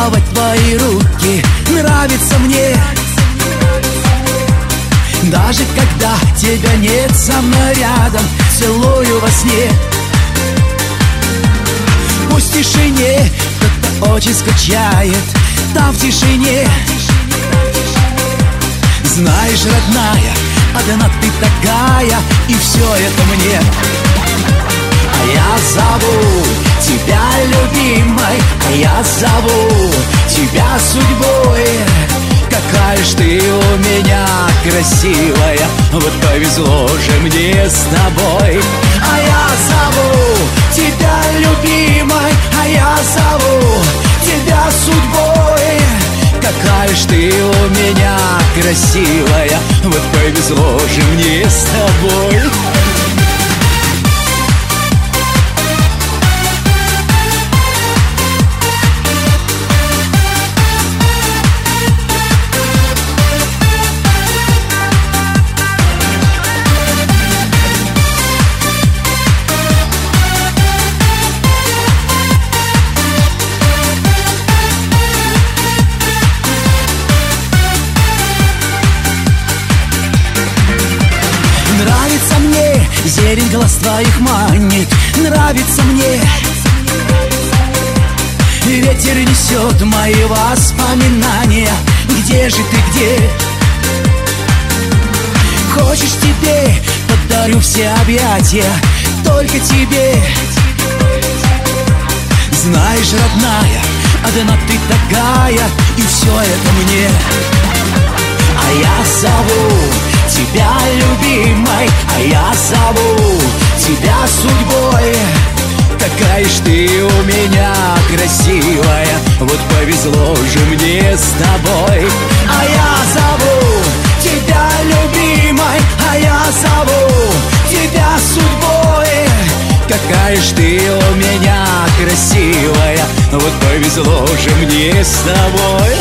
целовать твои руки нравится мне. Даже когда тебя нет со мной рядом, целую во сне. Пусть в тишине кто-то очень скучает, там в тишине. Знаешь, родная, одна ты такая, и все это мне. А я зову тебя любимой, а я зову тебя судьбой. Какая ж ты у меня красивая, вот повезло же мне с тобой. А я зову тебя любимой, а я зову тебя судьбой. Какая ж ты у меня красивая, вот повезло же мне с тобой. Нравится мне, зелень глаз твоих манит, нравится мне. Ветер несет мои воспоминания. Где же ты, где? Хочешь, тебе подарю все объятия, только тебе. Знаешь, родная, одна ты такая, и все это мне. А я зову тебя любимой, а я зову тебя судьбой. Какая ж ты у меня красивая, вот повезло же мне с тобой. А я зову тебя любимой, а я зову тебя судьбой. Какая ж ты у меня красивая, вот повезло же мне с тобой.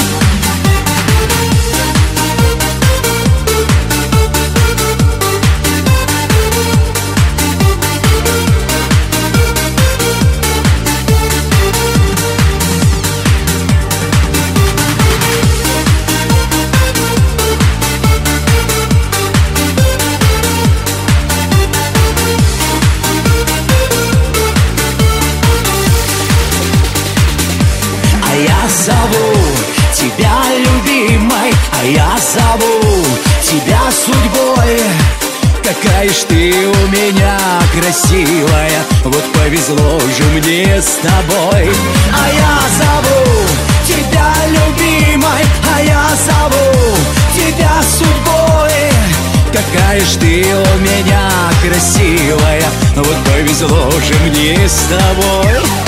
Я зову тебя любимой, а я зову тебя судьбой. Какая ж ты у меня красивая, вот повезло же мне с тобой. А я зову тебя любимой, а я зову тебя судьбой. Какая ж ты у меня красивая, вот повезло же мне с тобой.